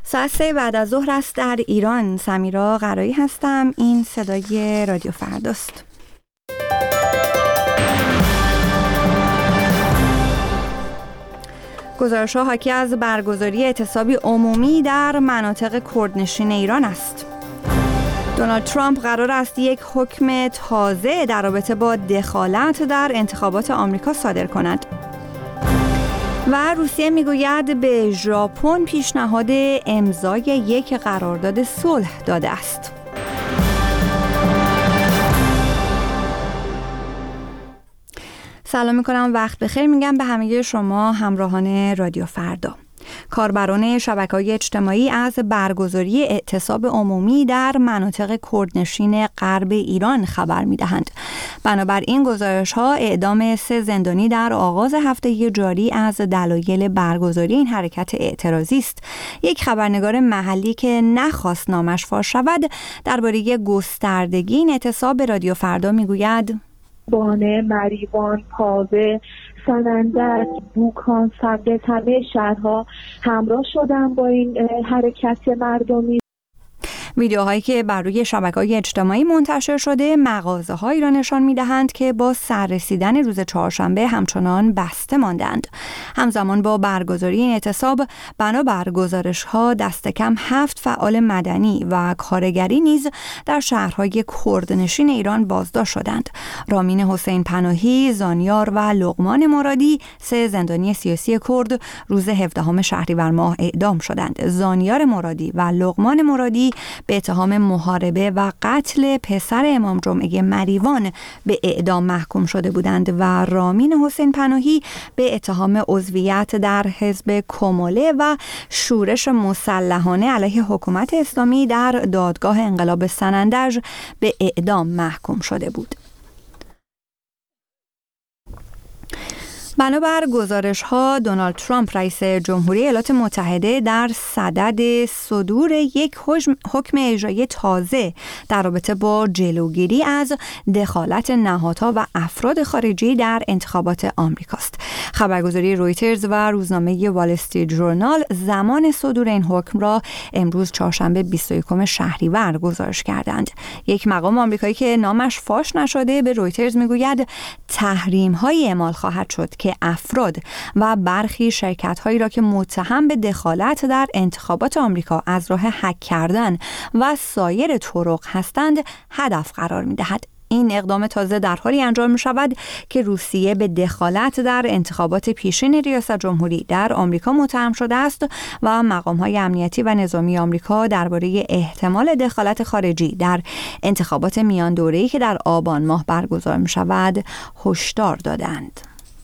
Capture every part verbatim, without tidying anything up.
ساعت سه بعد از ظهر است در ایران. سمیرا قرایی هستم. این صدای رادیو فرداست. گزارش‌ها حاکی از برگزاری اعتصابی عمومی در مناطق کردنشین ایران است. دونالد ترامپ قرار است یک حکم تازه در رابطه با دخالت در انتخابات آمریکا صادر کند. و روسیه میگوید به ژاپن پیشنهاد امضای یک قرارداد صلح داده است. سلام میکنم، وقت بخیر میگم به همه شما همراهان رادیو فردا. کاربران شبکه‌های اجتماعی از برگزاری اعتصاب عمومی در مناطق کردنشین غرب ایران خبر می‌دهند. بنابراین گزارش‌ها اعدام سه زندانی در آغاز هفته جاری از دلایل برگزاری این حرکت اعتراضی است. یک خبرنگار محلی که نخواست نامش فاش شود درباره گستردگی این اعتصاب به رادیو فردا میگوید: بانه، مریوان، پاوه، سنندج، بوکان، سقط، همه شهرها همراه شدن با این حرکت مردمی. ویدیوهایی که بر روی شبکه‌های اجتماعی منتشر شده مغازه‌هایی را نشان می‌دهند که با سررسیدن روز چهارشنبه همچنان بسته ماندند. همزمان با برگزاری این اعتصاب بنابر گزارش‌ها دست کم هفت فعال مدنی و کارگری نیز در شهرهای کردنشین ایران بازداشت شدند. رامین حسین پناهی، زانیار و لقمان مرادی، سه زندانی سیاسی کرد، روز هفدهم شهریور ماه اعدام شدند. زانیار مرادی و لقمان مرادی به اتهام محاربه و قتل پسر امام جمعه مریوان به اعدام محکوم شده بودند و رامین حسین پناهی به اتهام عضویت در حزب کماله و شورش مسلحانه علیه حکومت اسلامی در دادگاه انقلاب سنندج به اعدام محکوم شده بود. بنابر گزارش‌ها دونالد ترامپ رئیس جمهوری ایالات متحده در صدد صدور یک حکم اجرایی تازه در رابطه با جلوگیری از دخالت نهادها و افراد خارجی در انتخابات آمریکاست. خبرگزاری رویترز و روزنامه وال استریت ژورنال زمان صدور این حکم را امروز چهارشنبه بیست و یکم شهریور گزارش کردند. یک مقام آمریکایی که نامش فاش نشده به رویترز میگوید تحریم‌های اعمال خواهد شد که افراد و برخی شرکت‌هایی را که متهم به دخالت در انتخابات آمریکا از راه هک کردن و سایر طرق هستند هدف قرار می‌دهد. این اقدام تازه در حالی انجام می‌شود که روسیه به دخالت در انتخابات پیشین ریاست جمهوری در آمریکا متهم شده است و مقام‌های امنیتی و نظامی آمریکا درباره احتمال دخالت خارجی در انتخابات میان دوره‌ای که در آبان ماه برگزار می‌شود هشدار دادند.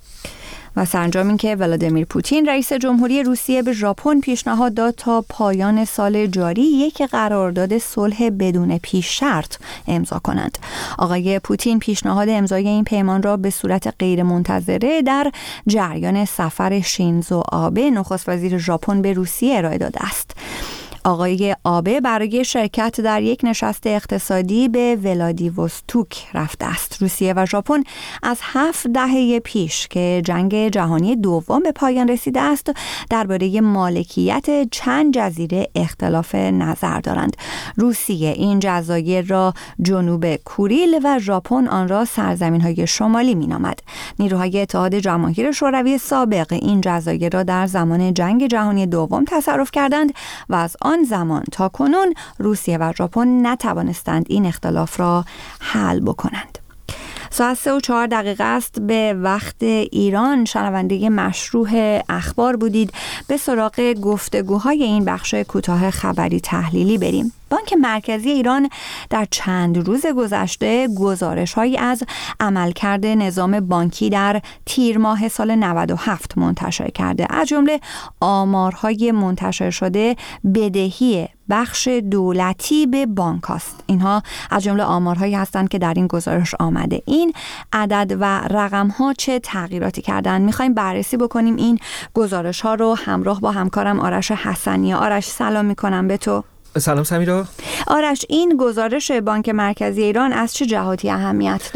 و سرانجام این که ولادیمیر پوتین رئیس جمهوری روسیه به ژاپن پیشنهاد داد تا پایان سال جاری یک قرارداد صلح بدون پیش شرط امضا کنند. آقای پوتین پیشنهاد امضای این پیمان را به صورت غیر منتظره در جریان سفر شینزو آبه نخست وزیر ژاپن به روسیه ارائه داده است. آقای آبه برای شرکت در یک نشست اقتصادی به ولادیوستوک رفته است. روسیه و ژاپن از هفت دهه پیش که جنگ جهانی دوم به پایان رسیده است درباره مالکیت چند جزیره اختلاف نظر دارند. روسیه این جزایر را جنوب کوریل و ژاپن آن را سرزمین‌های شمالی می‌نامد. نیروهای اتحاد جماهیر شوروی سابق این جزایر را در زمان جنگ جهانی دوم تصرف کردند و از آن زمان تا کنون روسیه و ژاپن نتوانستند این اختلاف را حل بکنند. ساعت سه و چهار دقیقه است به وقت ایران. شنونده مشروع اخبار بودید. به سراغ گفتگوهای این بخش کوتاه خبری تحلیلی بریم. بانک مرکزی ایران در چند روز گذشته گزارش‌هایی از عملکرد نظام بانکی در تیر ماه سال نود و هفت منتشر کرده. از جمله آمارهای منتشر شده بدهی بخش دولتی به بانک است. اینها از جمله آمارهایی هستند که در این گزارش آمده. این عدد و رقم‌ها چه تغییراتی کردن؟ می‌خوایم بررسی بکنیم این گزارش‌ها رو همراه با همکارم آرش حسنی. آرش سلام می‌کنم به تو. سلام سمیرا. آرش، این گزارش بانک مرکزی ایران از چه جهاتی اهمیت داره؟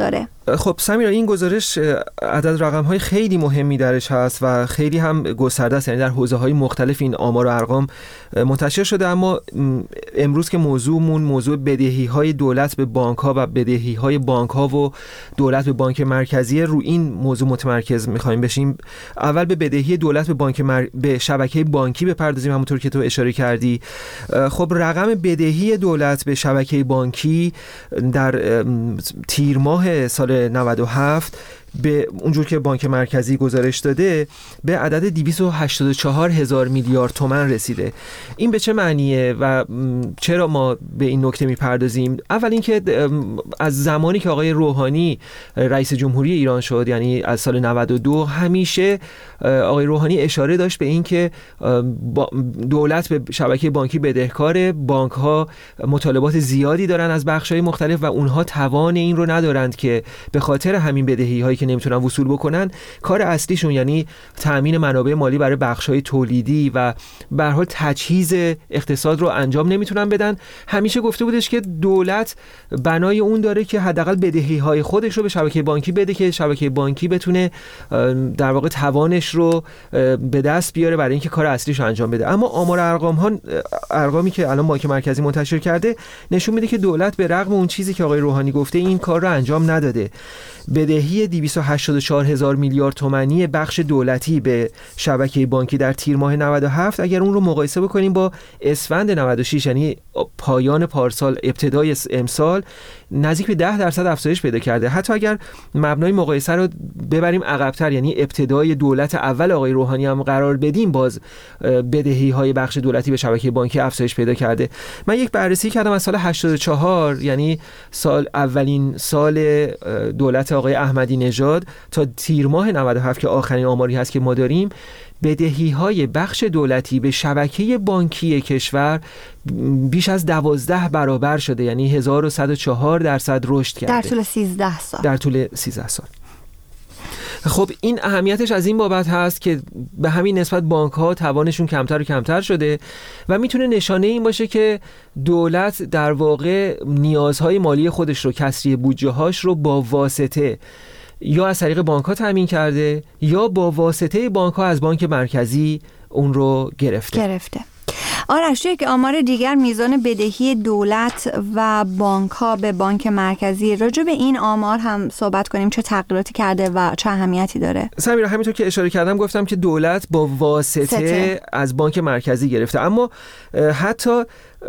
خب سمیرا، این گزارش عدد رقم‌های خیلی مهمی درش هست و خیلی هم گسترده است، یعنی در حوزه‌های مختلف این آمار و ارقام منتشر شده. اما امروز که موضوعمون موضوع بدهی‌های دولت به بانک‌ها و بدهی‌های بانک‌ها و دولت به بانک مرکزی، رو این موضوع متمرکز می‌خوایم بشیم. اول به بدهی دولت به بانک مر... به شبکه بانکی بپردازیم، همونطور که تو اشاره کردی. خب رقم بدهی دولت به شبکه بانکی در تیر ماه سال نود و هفت به اونجور که بانک مرکزی گزارش داده به عدد دویست و هشتاد و چهار هزار میلیارد تومان رسیده. این به چه معنیه و چرا ما به این نکته میپردازیم؟ اول اینکه از زمانی که آقای روحانی رئیس جمهوری ایران شد، یعنی از سال نود و دو، همیشه آقای روحانی اشاره داشت به این که دولت به شبکه بانکی بدهکاره، بانک ها مطالبات زیادی دارن از بخش‌های مختلف و اونها توان این رو ندارند که به خاطر همین بدهی هایی که نمیتونن وصول بکنن، کار اصلیشون یعنی تامین منابع مالی برای بخش‌های تولیدی و به هر حال تجهیز اقتصاد رو انجام نمیتونن بدن. همیشه گفته بودش که دولت بنای اون داره که حداقل بدهی‌های خودش رو به شبکه بانکی بده که شبکه بانکی بتونه در واقع توانش رو به دست بیاره برای اینکه کار اصلیش رو انجام بده. اما آمار ارقام ها ارقامی که الان بانک مرکزی منتشر کرده نشون میده که دولت به رغم اون چیزی که آقای روحانی گفته این کار رو انجام نداده. بدهی دویست و هشتاد و چهار هزار میلیارد تومانی بخش دولتی به شبکه بانکی در تیر ماه نود و هفت، اگر اون رو مقایسه بکنیم با اسفند نود و شش، یعنی پایان پارسال ابتدای امسال، نزدیک به ده درصد افزایش پیدا کرده. حتی اگر مبنای مقایسه رو ببریم عقب‌تر، یعنی ابتدای دولت اول آقای روحانی هم قرار بدیم، باز بدهی‌های بخش دولتی به شبکه بانکی افزایش پیدا کرده. من یک بررسی کردم از سال هشتاد و چهار، یعنی سال اولین سال دولت آقای احمدی نژاد، تا تیر ماه نود و هفت که آخرین آماری هست که ما داریم، بدهی‌های بخش دولتی به شبکه بانکی کشور بیش از دوازده برابر شده، یعنی هزار و صد و چهار درصد رشد کرده در طول سیزده سال. در طول سیزده سال. خب این اهمیتش از این بابت هست که به همین نسبت بانک‌ها توانشون کمتر و کمتر شده و میتونه نشانه این باشه که دولت در واقع نیازهای مالی خودش رو، کسری بودجه‌هاش رو با واسطه یا از طریق بانک‌ها تامین کرده یا با واسطه بانک‌ها از بانک مرکزی اون رو گرفته. گرفته. آرش، یک آمار دیگر میزان بدهی دولت و بانک‌ها به بانک مرکزی، راجع به این آمار هم صحبت کنیم، چه تغییراتی کرده و چه اهمیتی داره؟ سمیرا، همینطور که اشاره کردم گفتم که دولت با واسطه سته. از بانک مرکزی گرفته، اما حتی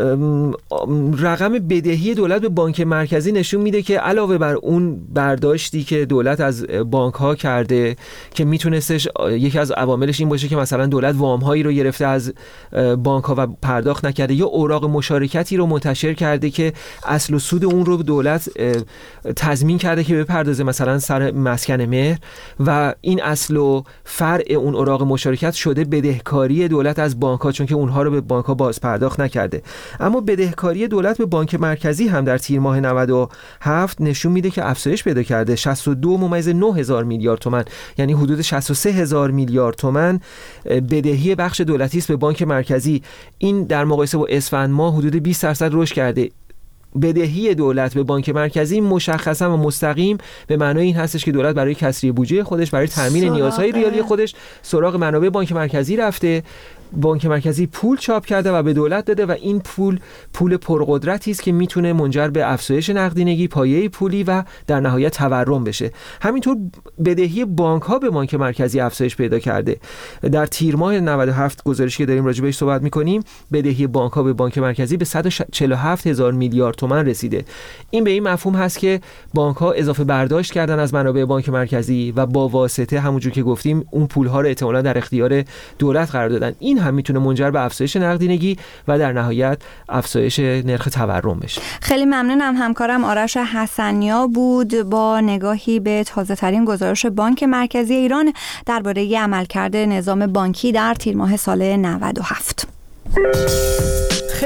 رقم بدهی دولت به بانک مرکزی نشون میده که علاوه بر اون برداشتی که دولت از بانک ها کرده که میتونستش یکی از عواملش این باشه که مثلا دولت وام هایی رو گرفته از بانک ها و پرداخت نکرده، یا اوراق مشارکتی رو منتشر کرده که اصل و سود اون رو دولت تضمین کرده که بپردازه مثلا سر مسکن مهر، و این اصل و فرع اون اوراق مشارکت شده بدهکاری دولت از بانک ها، چون که اونها رو به بانک ها باز پرداخت نکرده. اما بدهکاری دولت به بانک مرکزی هم در تیر ماه نود و هفت نشون میده که افزایش پیدا کرده، شصت و دو ممیز نه هزار میلیارد تومان، یعنی حدود شصت و سه هزار میلیارد تومان بدهی بخش دولتی است به بانک مرکزی. این در مقایسه با اسفند ماه حدود بیست درصد رشد کرده. بدهی دولت به بانک مرکزی مشخصا و مستقیم به معنای این هستش که دولت برای کسری بودجه خودش، برای تامین نیازهای ریالی خودش سراغ منابع بانک مرکزی رفته. بانک مرکزی پول چاپ کرده و به دولت داده و این پول پول پرقدرتی است که میتونه منجر به افزایش نقدینگی، پایه پولی و در نهایت تورم بشه. همینطور بدهی بانک ها به بانک مرکزی افزایش پیدا کرده. در تیر ماه نود و هفت گزارشی که داریم راجع بهش صحبت میکنیم، بدهی بانک ها به بانک مرکزی به صد و چهل و هفت هزار میلیارد تومان رسیده. این به این مفهوم هست که بانک ها اضافه برداشت کردن از منابع بانک مرکزی و با واسطه همونجور که گفتیم اون پول ها رو احتمالاً در اختیار دولت قرار دادن. این هم میتونه منجر به افزایش نقدینگی و در نهایت افزایش نرخ تورم بشه. خیلی ممنونم. همکارم آرش حسنیا بود با نگاهی به تازه ترین گزارش بانک مرکزی ایران درباره عملکرد نظام بانکی در تیر ماه سال نود و هفت.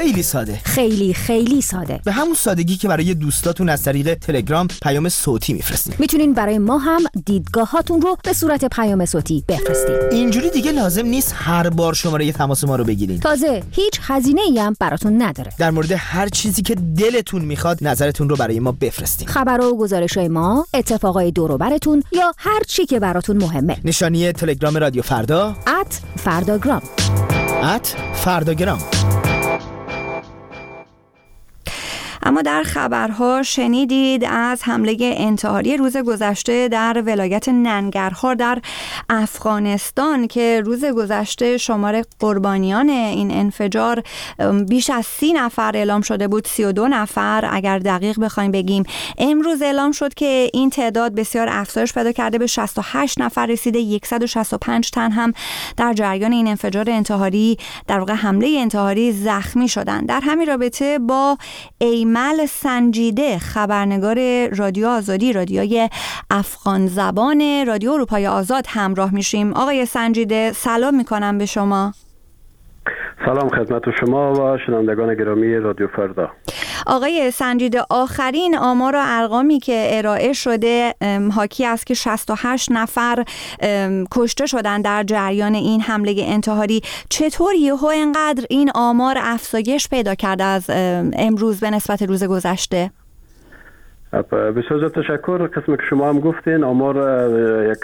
خیلی ساده، خیلی خیلی ساده، به همون سادگی که برای دوستاتون از طریق تلگرام پیام صوتی میفرستین. میتونین برای ما هم دیدگاهاتون رو به صورت پیام صوتی بفرستین. اینجوری دیگه لازم نیست هر بار شماره تماس ما رو بگیرین. تازه هیچ هزینه‌ای هم براتون نداره. در مورد هر چیزی که دلتون میخواد نظرتون رو برای ما بفرستین. خبرها و گزارش‌های ما، اتفاقای دور و براتون یا هر چی که براتون مهمه. نشانی تلگرام رادیو فردا ات فرداگرام ات فرداگرام. اما در خبرها شنیدید از حمله انتحاری روز گذشته در ولایت ننگرهار در افغانستان که روز گذشته شمار قربانیان این انفجار بیش از سی نفر اعلام شده بود، سی و دو نفر اگر دقیق بخوایم بگیم. امروز اعلام شد که این تعداد بسیار افزایش پیدا کرده، به شصت و هشت نفر رسیده. صد و شصت و پنج تن هم در جریان این انفجار انتحاری، در واقع حمله انتحاری، زخمی شدند. در همین رابطه با ایمل سنجیده، خبرنگار رادیو آزادی، رادیوی افغان زبان رادیو اروپای آزاد همراه میشیم. آقای سنجیده سلام میکنم به شما. سلام خدمت شما و شنوندگان گرامی رادیو فردا. آقای سنجیده، آخرین آمار و ارقامی که ارائه شده حاکی است که شصت و هشت نفر کشته شدن در جریان این حمله انتحاری. چطور یهو اینقدر این آمار افزایش پیدا کرده از امروز به نسبت روز گذشته؟ بسیار تشکر. قسمی که شما هم گفتین آمار یک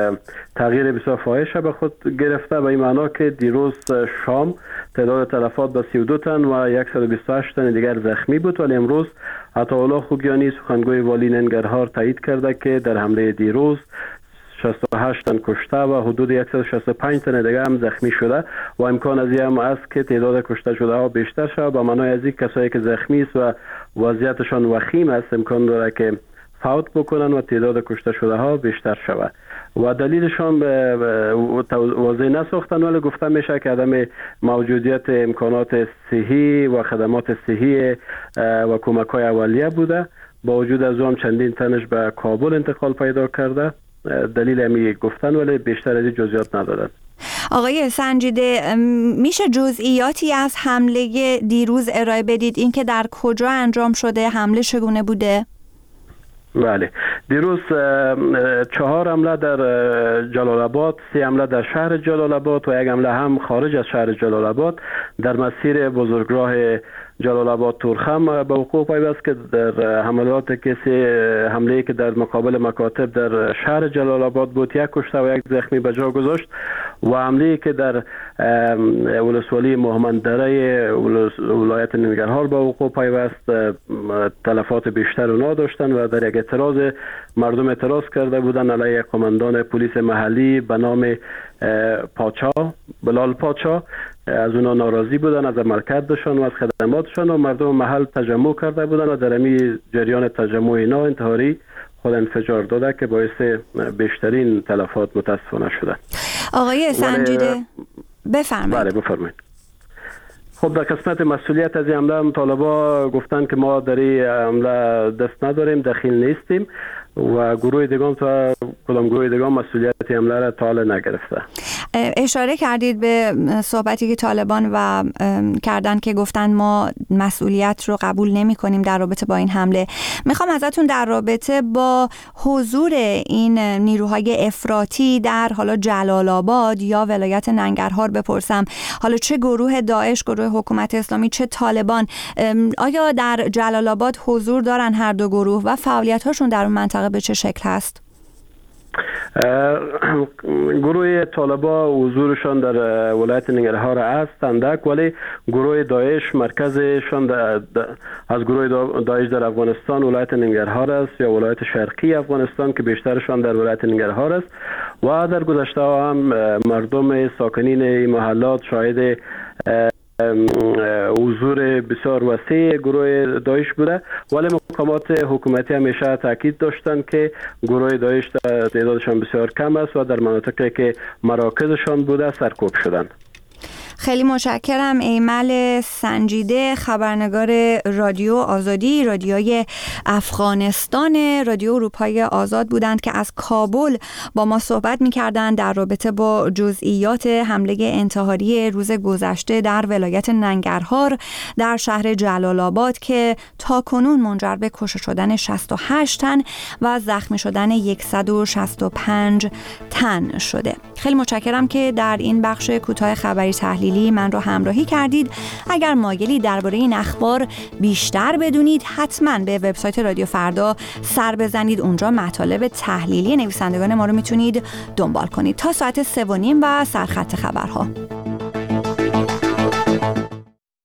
تغییر بسیار فاحش به خود گرفته، به این معنا که دیروز شام تعداد تلفات به سی و دو تن و صد و بیست و هشت تن دیگر زخمی بود، ولی امروز عطاالله خوگیانی سخنگوی والی ننگرهار تایید کرده که در حمله دیروز شصت و هشت تن کشته و حدود صد و شصت و پنج تن دیگر هم زخمی شده و امکان از این هم است که تعداد کشته شده ها بیشتر شود. به معنای از این کسایی که زخمی است و وضعیتشان وخیم است امکان داره که فوت بکنن و تعداد کشته شده ها بیشتر شود و دلیلشان به واضح نساختن، ولی گفته میشه که عدم موجودیت امکانات صحی و خدمات صحی و کمک های اولیه بوده. با وجود از اون چندین تنش به کابل انتقال پیدا کرده. دلیل همی گفتن ولی بیشتر از این جزئیات ندادن. آقای سنجیده، میشه جزئیاتی از حمله دیروز ارائه بدید؟ اینکه در کجا انجام شده، حمله چگونه بوده؟ بله، دیروز چهار حمله در جلال آباد، سه حمله در شهر جلال آباد و یک حمله هم خارج از شهر جلال آباد در مسیر بزرگراه جلال آباد تورخم به وقوع پیوست که در حملات کسی حمله که در مقابل مکاتب در شهر جلال آباد بود یک کشته و یک زخمی به جا گذاشت و حمله که در ولسوالی مهمندره ولایت ننگرهار به وقوع پیوست تلفات بیشتر اونا داشتن و در یک اعتراض مردم اعتراض کرده بودن علیه قماندان پلیس محلی به نام پاچا بلال پاچا. از اونا ناراضی بودن از عملکردشان و از خدماتشان و مردم محل تجمع کرده بودن و در امی جریان تجمع اینا انتحاری خود انفجار داده که باعث بیشترین تلفات متاسفانه شده. آقای سنجیده بفرمایید. بله بفرمایید. خب در قسمت مسئولیت از این حمله طالبا گفتن که ما در این حمله دست نداریم، دخیل نیستیم و گروه دیگه تا کدام گروه دیگه مسئولیت حمله را تا حالا نگرفته. اشاره کردید به صحبتی که طالبان و کردن که گفتن ما مسئولیت رو قبول نمی کنیم در رابطه با این حمله. میخوام ازتون در رابطه با حضور این نیروهای افراطی در حالا جلال آباد یا ولایت ننگرهار بپرسم. حالا چه گروه داعش، گروه حکومت اسلامی، چه طالبان، آیا در جلال آباد حضور دارن هر دو گروه و فعالیت هاشون در اون منطقه به چه شکل هست؟ گروه طالبا حضورشان در ولایت ننگرهار است اندک، ولی گروه داعش مرکزشان از گروه داعش در افغانستان ولایت ننگرهار است یا ولایت شرقی افغانستان که بیشترشان در ولایت ننگرهار است و در گذشته هم مردم ساکنین این محلات شاهد حضور بسیار وسیع گروه داعش بوده، ولی مقامات حکومتی همیشه تاکید داشتند که گروه داعش تعدادشان بسیار کم است و در مناطقی که مراکزشان بوده سرکوب شدند. خیلی متشکرم. ایمل سنجیده، خبرنگار رادیو آزادی، رادیوی افغانستان، رادیو اروپای آزاد بودند که از کابل با ما صحبت می‌کردند در رابطه با جزئیات حمله انتحاری روز گذشته در ولایت ننگرهار در شهر جلال آباد که تاکنون منجر به کشته شدن شصت و هشت تن و زخمی شدن صد و شصت و پنج تن شده. خیلی متشکرم که در این بخش کوتاه خبری تحلیلی من را همراهی کردید. اگر مایلی درباره این اخبار بیشتر بدونید حتما به وبسایت رادیو فردا سر بزنید. اونجا مطالب تحلیلی نویسندگان ما رو میتونید دنبال کنید. تا ساعت سه و نیم و سرخط خبرها.